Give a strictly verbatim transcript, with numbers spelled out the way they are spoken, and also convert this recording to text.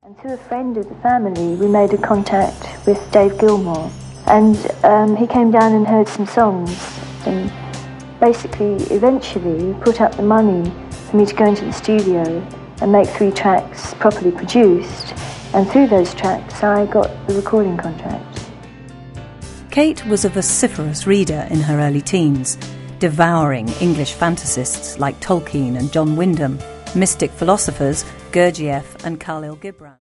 And through a friend of the family, we made a contact with Dave Gilmour. And um, he came down and heard some songs. And basically, eventually, put up the money for me to go into the studio and make three tracks properly produced. And through those tracks, I got the recording contract. Kate was a vociferous reader in her early teens, devouring English fantasists like Tolkien and John Wyndham, mystic philosophers Gurdjieff and Khalil Gibran.